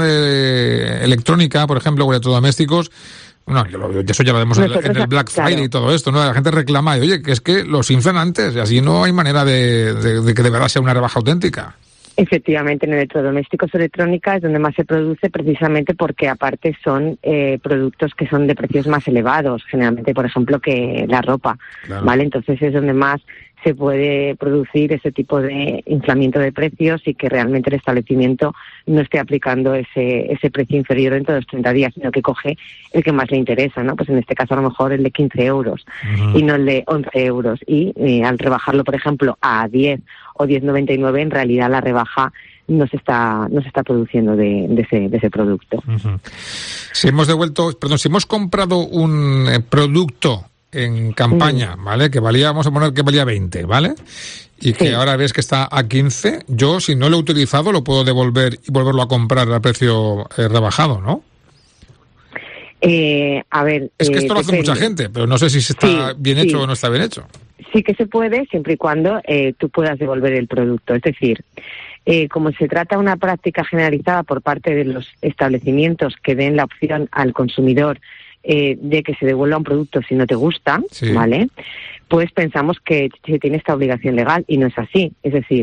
de electrónica, por ejemplo, o electrodomésticos, bueno, eso ya lo vemos en el Black Friday y todo esto, ¿no? La gente reclama, oye, que es que los inflan antes y así no hay manera de que de verdad sea una rebaja auténtica. Efectivamente, en electrodomésticos o electrónica es donde más se produce, precisamente porque aparte son productos que son de precios más elevados, generalmente, por ejemplo, que la ropa, ¿vale? Entonces es donde más se puede producir ese tipo de inflamiento de precios y que realmente el establecimiento no esté aplicando ese precio inferior dentro de los 30 días, sino que coge el que más le interesa, ¿no? Pues en este caso a lo mejor el de 15 euros y no el de 11 euros. Y al rebajarlo, por ejemplo, a 10 o 10,99, en realidad la rebaja no se está produciendo de ese producto. Si hemos comprado un producto en campaña, ¿vale? Que valía, vamos a poner que valía 20, ¿vale? Y que ahora ves que está a 15, yo si no lo he utilizado lo puedo devolver y volverlo a comprar a precio rebajado, ¿no? A ver... Es que esto lo hace mucha gente, pero no sé si está bien hecho o no está bien hecho. Sí que se puede, siempre y cuando tú puedas devolver el producto. Es decir, como se trata de una práctica generalizada por parte de los establecimientos que den la opción al consumidor de que se devuelva un producto si no te gusta, ¿vale? Pues pensamos que se tiene esta obligación legal y no es así. Es decir,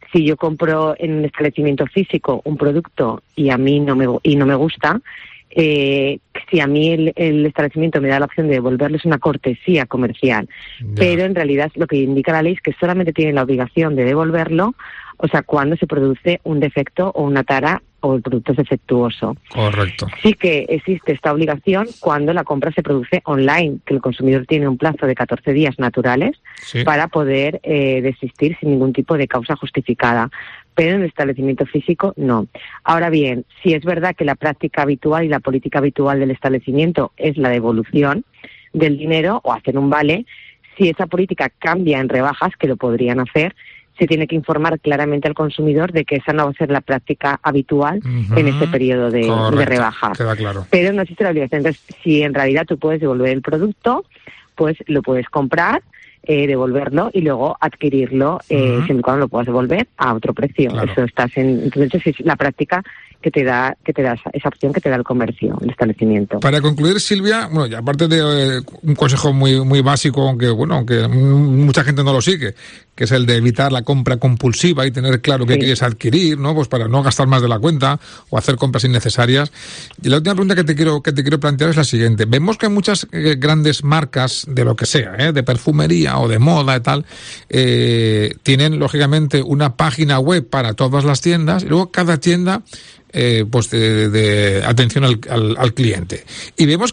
Si yo compro en un establecimiento físico un producto y a mí no me gusta, si a mí el establecimiento me da la opción de devolverlo, es una cortesía comercial. Pero en realidad lo que indica la ley es que solamente tienen la obligación de devolverlo, o sea, cuando se produce un defecto o una tara o el producto es defectuoso. Correcto. Sí que existe esta obligación cuando la compra se produce online, que el consumidor tiene un plazo de 14 días naturales para poder desistir sin ningún tipo de causa justificada. Pero en el establecimiento físico no. Ahora bien, si es verdad que la práctica habitual y la política habitual del establecimiento es la devolución del dinero o hacer un vale, si esa política cambia en rebajas, que lo podrían hacer, se tiene que informar claramente al consumidor de que esa no va a ser la práctica habitual en este periodo de rebajas. Queda claro. Pero no existe la obligación. Entonces, si en realidad tú puedes devolver el producto, pues lo puedes comprar, devolverlo y luego adquirirlo siempre y cuando lo puedas devolver a otro precio. Claro. Eso entonces es la práctica que te da esa opción que te da el comercio, el establecimiento. Para concluir, Silvia, bueno, ya aparte de un consejo muy básico, aunque mucha gente no lo sigue, que es el de evitar la compra compulsiva y tener claro qué quieres adquirir, ¿no? Pues para no gastar más de la cuenta o hacer compras innecesarias. Y la última pregunta que te quiero plantear es la siguiente. Vemos que muchas grandes marcas de lo que sea, de perfumería o de moda y tal, tienen lógicamente una página web para todas las tiendas y luego cada tienda pues de atención al cliente. Y vemos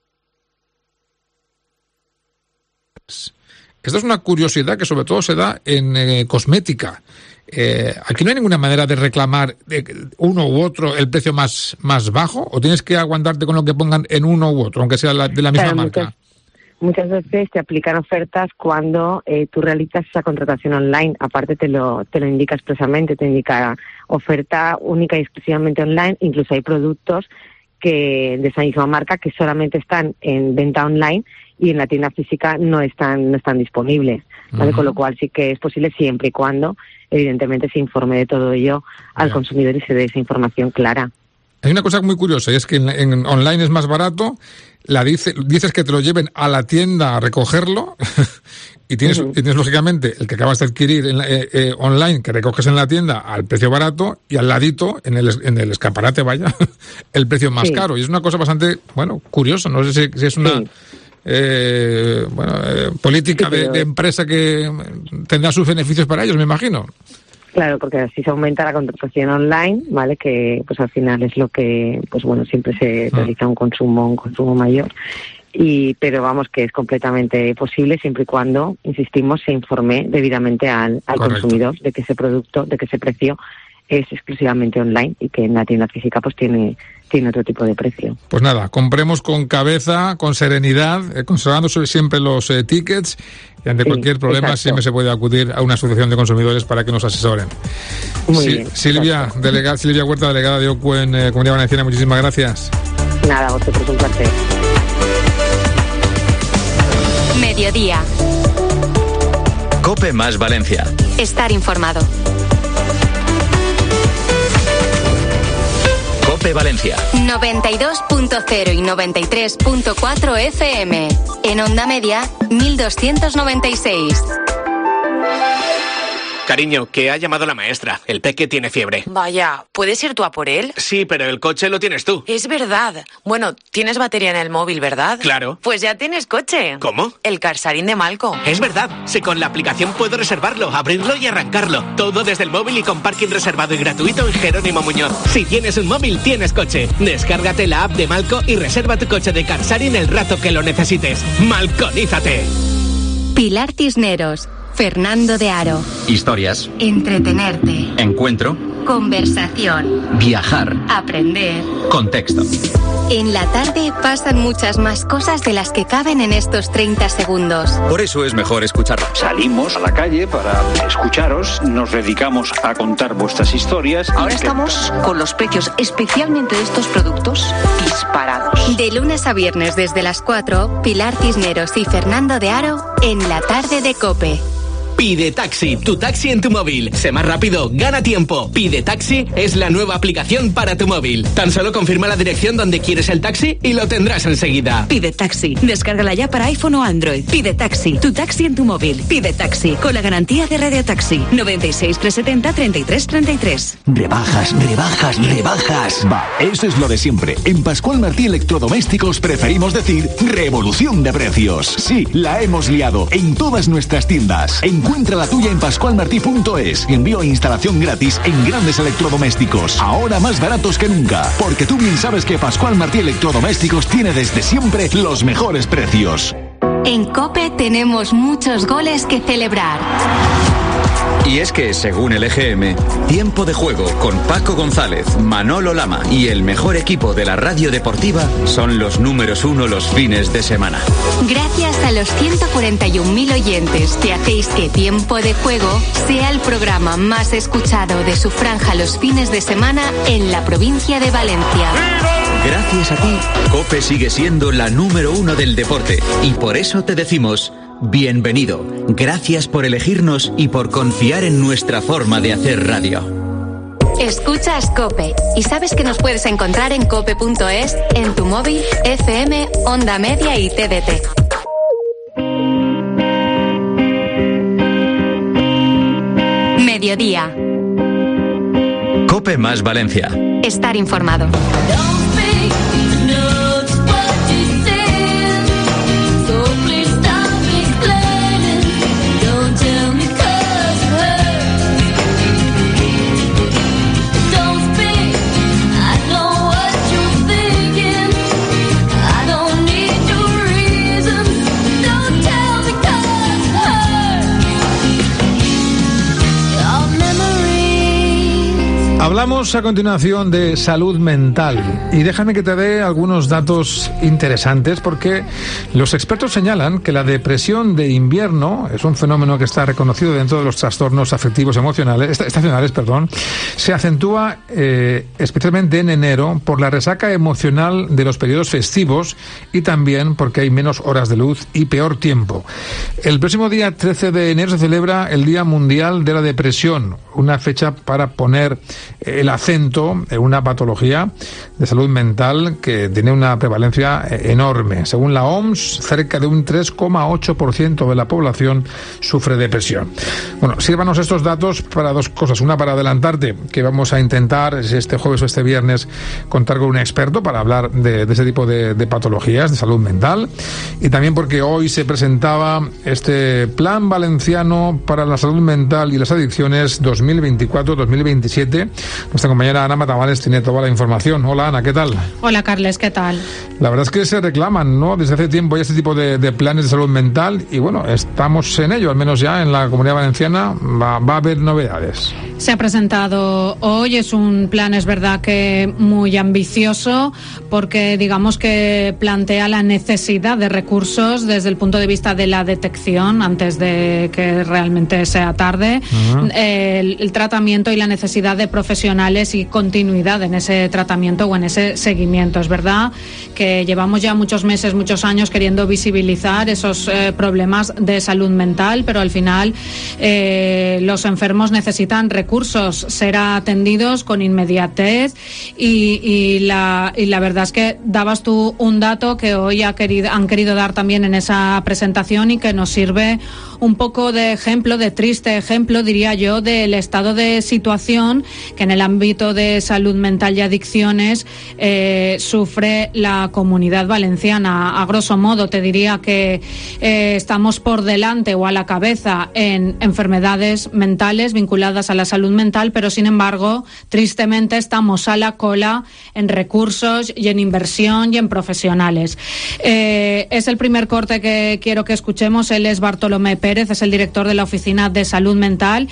esto es una curiosidad que sobre todo se da en cosmética. Aquí no hay ninguna manera de reclamar uno u otro el precio más bajo, o tienes que aguantarte con lo que pongan en uno u otro, aunque sea de la misma marca. Muchas veces te aplican ofertas cuando tú realizas esa contratación online. Aparte te lo indica expresamente, te indica oferta única y exclusivamente online. Incluso hay productos de esa misma marca que solamente están en venta online y en la tienda física no están disponibles, ¿vale? Con lo cual sí que es posible siempre y cuando evidentemente se informe de todo ello al consumidor y se dé esa información clara. Hay una cosa muy curiosa, y es que en online es más barato, dices que te lo lleven a la tienda a recogerlo, y tienes lógicamente el que acabas de adquirir online, que recoges en la tienda al precio barato, y al ladito, en el escaparate, vaya, el precio más caro. Y es una cosa bastante, curiosa, no sé si es una... política de empresa que tendrá sus beneficios para ellos, me imagino. Claro, porque así se aumenta la contratación online, ¿vale? Que pues al final es lo que, siempre se realiza un consumo mayor. Pero vamos, que es completamente posible siempre y cuando, insistimos, se informe debidamente al consumidor de que ese producto, de que ese precio es exclusivamente online y que en la tienda física pues tiene otro tipo de precio. Pues nada, compremos con cabeza, con serenidad, conservando siempre los tickets, y ante cualquier problema siempre se puede acudir a una asociación de consumidores para que nos asesoren. Muy bien. Silvia Huerta, delegada de OCU en Comunidad Valenciana, muchísimas gracias. Nada, a vosotros un placer. Mediodía. COPE más Valencia. Estar informado. COPE Valencia. 92.0 y 93.4 FM. En onda media, 1296. Cariño, que ha llamado la maestra. El peque tiene fiebre. Vaya, ¿puedes ir tú a por él? Sí, pero el coche lo tienes tú. Es verdad. Bueno, tienes batería en el móvil, ¿verdad? Claro. Pues ya tienes coche. ¿Cómo? El Carsarín de Malco. Es verdad. Si con la aplicación puedo reservarlo, abrirlo y arrancarlo. Todo desde el móvil y con parking reservado y gratuito en Jerónimo Muñoz. Si tienes un móvil, tienes coche. Descárgate la app de Malco y reserva tu coche de Carsarín el rato que lo necesites. ¡Malconízate! Pilar Cisneros, Fernando de Aro. Historias. Entretenerte. Encuentro. Conversación. Viajar. Aprender. Contexto. En la tarde pasan muchas más cosas de las que caben en estos 30 segundos. Por eso es mejor escucharlo. Salimos a la calle para escucharos, nos dedicamos a contar vuestras historias. Ahora estamos con los precios, especialmente de estos productos, disparados. De lunes a viernes desde las 4, Pilar Cisneros y Fernando de Aro en la tarde de COPE. Pide Taxi, tu taxi en tu móvil. Sé más rápido, gana tiempo. Pide Taxi es la nueva aplicación para tu móvil. Tan solo confirma la dirección donde quieres el taxi y lo tendrás enseguida. Pide Taxi, descárgala ya para iPhone o Android. Pide Taxi, tu taxi en tu móvil. Pide Taxi, con la garantía de Radio Taxi. 96 370 33 33. Rebajas, rebajas, rebajas. Va, eso es lo de siempre. En Pascual Martí Electrodomésticos preferimos decir revolución de precios. Sí, la hemos liado en todas nuestras tiendas. Encuentra la tuya en pascualmartí.es. Envío e instalación gratis en grandes electrodomésticos. Ahora más baratos que nunca. Porque tú bien sabes que Pascual Martí Electrodomésticos tiene desde siempre los mejores precios. En COPE tenemos muchos goles que celebrar. Y es que, según el EGM, Tiempo de Juego con Paco González, Manolo Lama y el mejor equipo de la radio deportiva son los números 1 los fines de semana. Gracias a los 141.000 oyentes que hacéis que Tiempo de Juego sea el programa más escuchado de su franja los fines de semana en la provincia de Valencia. Gracias a ti, COPE sigue siendo la número 1 del deporte y por eso te decimos... Bienvenido, gracias por elegirnos y por confiar en nuestra forma de hacer radio. Escuchas COPE y sabes que nos puedes encontrar en cope.es, en tu móvil, FM, Onda Media y TDT. Mediodía. COPE más Valencia. Estar informado. Hablamos a continuación de salud mental y déjame que te dé algunos datos interesantes porque los expertos señalan que la depresión de invierno es un fenómeno que está reconocido dentro de los trastornos afectivos estacionales, se acentúa especialmente en enero por la resaca emocional de los periodos festivos y también porque hay menos horas de luz y peor tiempo. El próximo día 13 de enero se celebra el Día Mundial de la Depresión, una fecha para poner el acento en una patología de salud mental que tiene una prevalencia enorme. Según la OMS, cerca de un 3,8% de la población sufre depresión. Bueno, sírvanos estos datos para dos cosas. Una, para adelantarte que vamos a intentar este jueves o este viernes contar con un experto para hablar de ese tipo de patologías de salud mental, y también porque hoy se presentaba este Plan Valenciano para la Salud Mental y las Adicciones 2024-2027. Nuestra compañera Ana Matamales tiene toda la información. Hola Ana, ¿qué tal? Hola Carles, ¿qué tal? La verdad es que se reclaman, ¿no?, desde hace tiempo ya este tipo de planes de salud mental y bueno, estamos en ello, al menos ya en la Comunidad Valenciana va a haber novedades. Se ha presentado hoy, es un plan, es verdad que muy ambicioso, porque digamos que plantea la necesidad de recursos desde el punto de vista de la detección antes de que realmente sea tarde, el tratamiento y la necesidad de profesionales y continuidad en ese tratamiento o en ese seguimiento. Es verdad que llevamos ya muchos meses, muchos años queriendo visibilizar esos problemas de salud mental, pero al final los enfermos necesitan recursos, ser atendidos con inmediatez y la verdad es que dabas tú un dato que hoy han querido dar también en esa presentación y que nos sirve un poco de ejemplo, de triste ejemplo, diría yo, del estado de situación que en el ámbito de salud mental y adicciones sufre la Comunidad Valenciana. A grosso modo te diría que estamos por delante o a la cabeza en enfermedades mentales vinculadas a la salud mental, pero sin embargo, tristemente estamos a la cola en recursos y en inversión y en profesionales. Es el primer corte que quiero que escuchemos. Él es Bartolomé Pérez, es el director de la Oficina de Salud Mental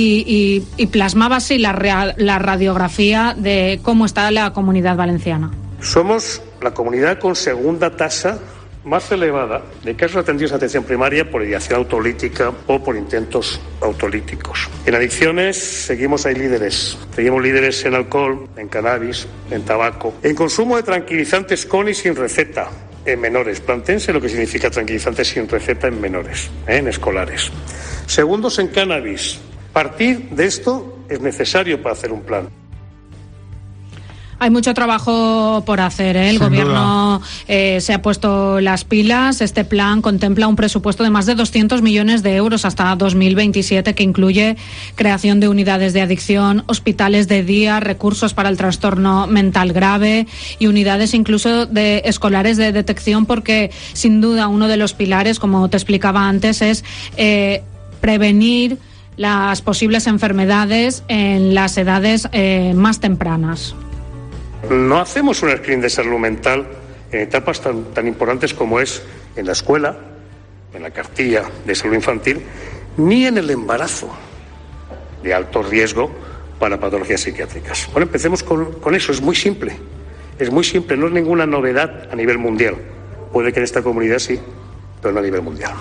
y plasmaba así la radiografía de cómo está la Comunidad Valenciana. Somos la comunidad con segunda tasa más elevada de casos atendidos a atención primaria por ideación autolítica o por intentos autolíticos. En adicciones seguimos líderes en alcohol, en cannabis, en tabaco, en consumo de tranquilizantes con y sin receta, en menores. Plantéense lo que significa tranquilizante sin receta en menores, en escolares. Segundos, en cannabis. Partir de esto es necesario para hacer un plan. Hay mucho trabajo por hacer, ¿eh? El gobierno se ha puesto las pilas. Este plan contempla un presupuesto de más de 200 millones de euros hasta 2027, que incluye creación de unidades de adicción, hospitales de día, recursos para el trastorno mental grave y unidades incluso de escolares de detección, porque sin duda uno de los pilares, como te explicaba antes, es prevenir las posibles enfermedades en las edades más tempranas. No hacemos un screening de salud mental en etapas tan importantes como es en la escuela, en la cartilla de salud infantil, ni en el embarazo de alto riesgo para patologías psiquiátricas. Bueno, empecemos con eso. Es muy simple, no es ninguna novedad a nivel mundial. Puede que en esta comunidad sí, pero no a nivel mundial.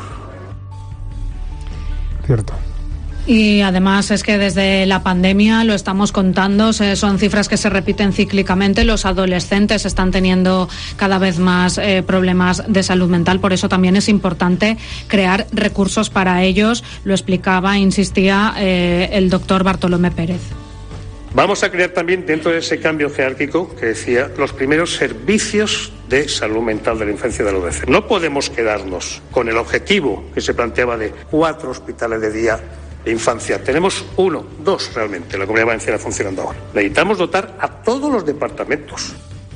Cierto. Y además es que desde la pandemia, lo estamos contando, son cifras que se repiten cíclicamente. Los adolescentes están teniendo cada vez más problemas de salud mental. Por eso también es importante crear recursos para ellos. Lo explicaba, insistía el doctor Bartolomé Pérez. Vamos a crear también, dentro de ese cambio jerárquico que decía, los primeros servicios de salud mental de la infancia y de la adolescencia. No podemos quedarnos con el objetivo que se planteaba de 4 hospitales de día de infancia. Tenemos 1, 2 realmente, la Comunidad Valenciana funcionando ahora. Necesitamos dotar a todos los departamentos.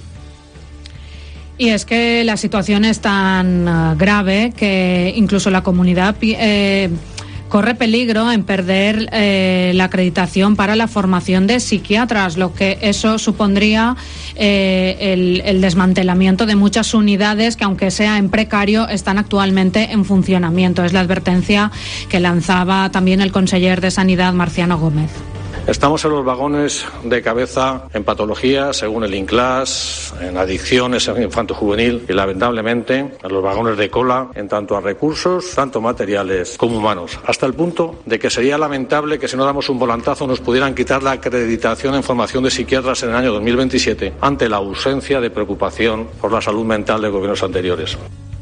Y es que la situación es tan grave que incluso la comunidad corre peligro en perder la acreditación para la formación de psiquiatras, lo que eso supondría el desmantelamiento de muchas unidades que, aunque sea en precario, están actualmente en funcionamiento. Es la advertencia que lanzaba también el conseller de Sanidad, Marciano Gómez. Estamos en los vagones de cabeza en patologías, según el INCLAS, en adicciones infanto-juvenil y, lamentablemente, en los vagones de cola en tanto a recursos, tanto materiales como humanos, hasta el punto de que sería lamentable que si no damos un volantazo nos pudieran quitar la acreditación en formación de psiquiatras en el año 2027 ante la ausencia de preocupación por la salud mental de gobiernos anteriores.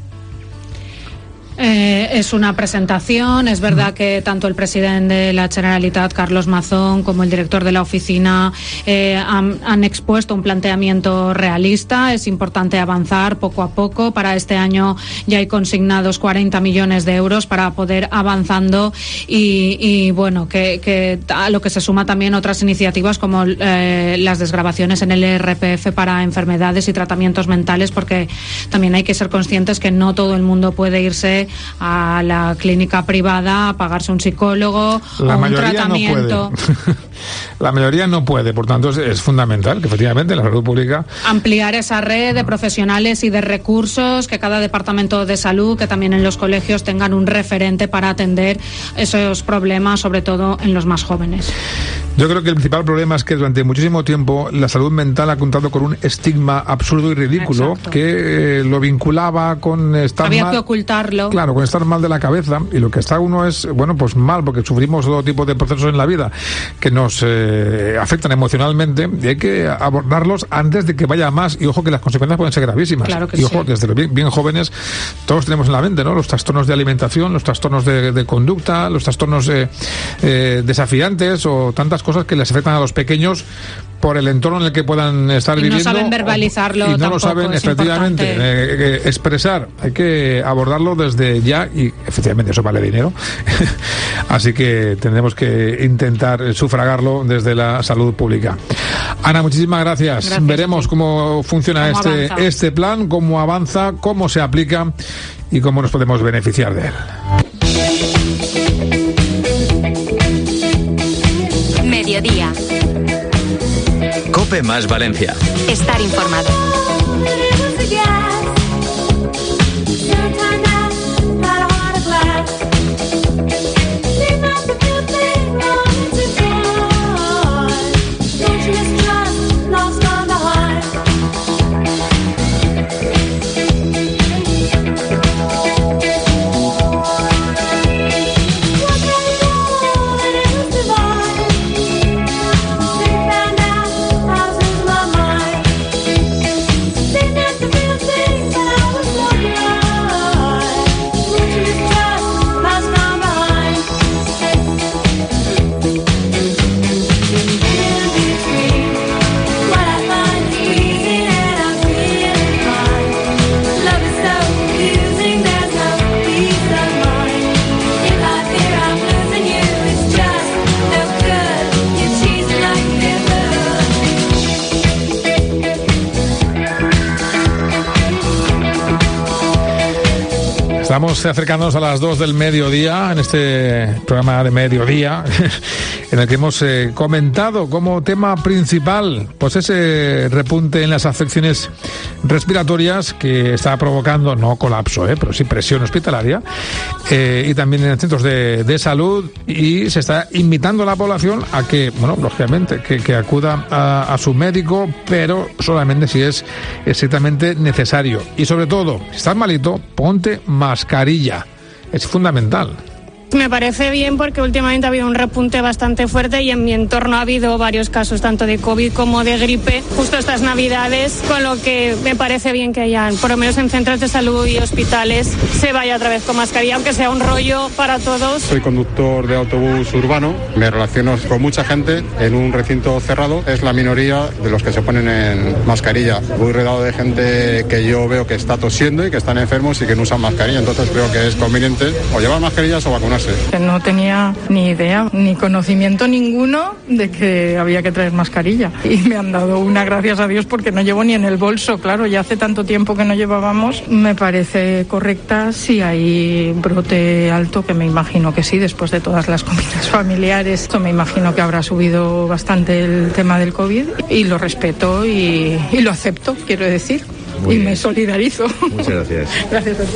Es una presentación. Es verdad que tanto el presidente de la Generalitat, Carlos Mazón, como el director de la oficina han expuesto un planteamiento realista. Es importante avanzar poco a poco. Para este año ya hay consignados 40 millones de euros para poder avanzando y bueno, que a lo que se suma también otras iniciativas como las desgravaciones en el IRPF para enfermedades y tratamientos mentales, porque también hay que ser conscientes que no todo el mundo puede irse a la clínica privada a pagarse un psicólogo o un tratamiento. No puede. La mayoría no puede, por tanto es fundamental que efectivamente la salud pública ampliar esa red de profesionales y de recursos, que cada departamento de salud, que también en los colegios tengan un referente para atender esos problemas, sobre todo en los más jóvenes. Yo creo que el principal problema es que durante muchísimo tiempo la salud mental ha contado con un estigma absurdo y ridículo. Exacto. Que lo vinculaba con estar Había mal. Que ocultarlo. Claro, con estar mal de la cabeza, y lo que está uno es, bueno, pues mal, porque sufrimos todo tipo de procesos en la vida que nos afectan emocionalmente, y hay que abordarlos antes de que vaya más, y ojo que las consecuencias pueden ser gravísimas. Claro que y ojo, sí. Desde los bien jóvenes todos tenemos en la mente, ¿no? Los trastornos de alimentación, los trastornos de conducta, los trastornos desafiantes, o tantas cosas que les afectan a los pequeños por el entorno en el que puedan estar viviendo. Y no saben verbalizarlo y no tampoco, lo saben efectivamente expresar. Hay que abordarlo desde ya, y efectivamente eso vale dinero. Así que tendremos que intentar sufragarlo desde la salud pública. Ana, muchísimas gracias. Veremos cómo funciona este plan, cómo avanza, cómo se aplica y cómo nos podemos beneficiar de él. Mediodía. COPE más Valencia. Estar informado. Estamos acercándonos a las 2 del mediodía en este programa de mediodía en el que hemos comentado como tema principal pues ese repunte en las afecciones respiratorias que está provocando, no colapso, pero sí presión hospitalaria y también en centros de salud, y se está invitando a la población a que, bueno, lógicamente, que acuda a su médico, pero solamente si es estrictamente necesario. Y sobre todo, si estás malito, ponte mascarilla. Es fundamental. Me parece bien porque últimamente ha habido un repunte bastante fuerte y en mi entorno ha habido varios casos tanto de COVID como de gripe justo estas Navidades, con lo que me parece bien que hayan, por lo menos en centros de salud y hospitales, se vaya otra vez con mascarilla, aunque sea un rollo para todos. Soy conductor de autobús urbano, me relaciono con mucha gente en un recinto cerrado, es la minoría de los que se ponen en mascarilla. Voy rodeado de gente que yo veo que está tosiendo y que están enfermos y que no usan mascarilla, entonces creo que es conveniente o llevar mascarillas o vacunarse. No tenía ni idea, ni conocimiento ninguno de que había que traer mascarilla. Y me han dado una, gracias a Dios, porque no llevo ni en el bolso. Claro, ya hace tanto tiempo que no llevábamos. Me parece correcta si hay brote alto, que me imagino que sí, después de todas las comidas familiares. Esto me imagino que habrá subido bastante el tema del COVID y lo respeto y lo acepto, quiero decir. Muy bien. Me solidarizo. Muchas gracias. Gracias a ti.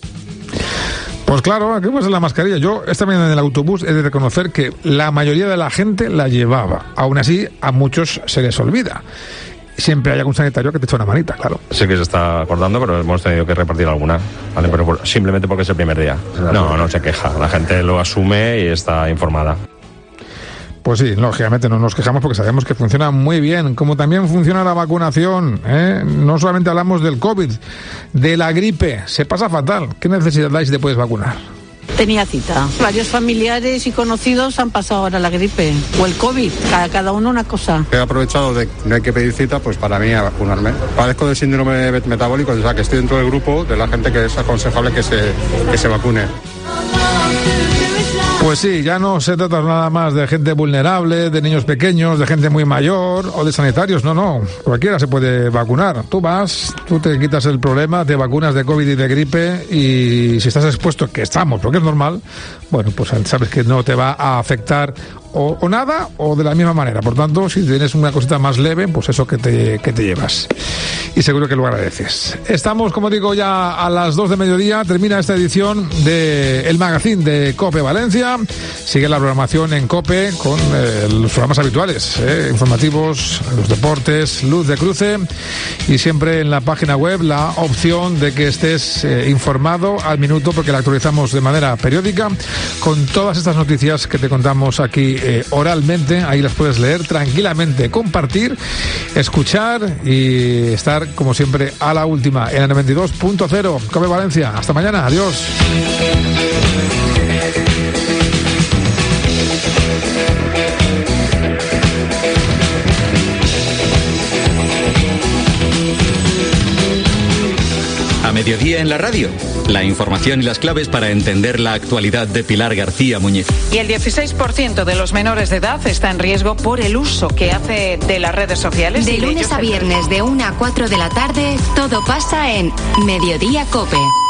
Pues claro, aquí pues la mascarilla. Yo esta mañana en el autobús he de reconocer que la mayoría de la gente la llevaba. Aún así, a muchos se les olvida. Siempre hay algún sanitario que te echa una manita, claro. Sé que se está acordando, pero hemos tenido que repartir alguna, ¿vale? Pero simplemente porque es el primer día. No se queja. La gente lo asume y está informada. Pues sí, lógicamente no nos quejamos porque sabemos que funciona muy bien, como también funciona la vacunación, No solamente hablamos del COVID, de la gripe, se pasa fatal. ¿Qué necesidad hay si te puedes vacunar? Tenía cita. Varios familiares y conocidos han pasado ahora la gripe o el COVID, cada uno una cosa. He aprovechado de que no hay que pedir cita, pues para mí a vacunarme. Padezco del síndrome metabólico, o sea que estoy dentro del grupo de la gente que es aconsejable que se vacune. Pues sí, ya no se trata nada más de gente vulnerable, de niños pequeños, de gente muy mayor o de sanitarios, no, cualquiera se puede vacunar. Tú vas, tú te quitas el problema, te vacunas de COVID y de gripe y si estás expuesto, que estamos, porque es normal, bueno, pues sabes que no te va a afectar o nada o de la misma manera. Por tanto, si tienes una cosita más leve, pues eso que te llevas. Y seguro que lo agradeces. Estamos, como digo, ya a las 2 de mediodía. Termina esta edición de El Magazín de COPE Valencia. Sigue la programación en COPE con los programas habituales, informativos, los deportes, Luz de Cruce. Y siempre en la página web la opción de que estés informado al minuto, porque la actualizamos de manera periódica con todas estas noticias que te contamos aquí oralmente. Ahí las puedes leer tranquilamente, compartir, escuchar y estar como siempre a la última en el 92.0 COPE Valencia. Hasta mañana, adiós. A mediodía en la radio, la información y las claves para entender la actualidad de Pilar García Muñiz. Y el 16% de los menores de edad está en riesgo por el uso que hace de las redes sociales. De lunes a viernes de 1 a 4 de la tarde, todo pasa en Mediodía COPE.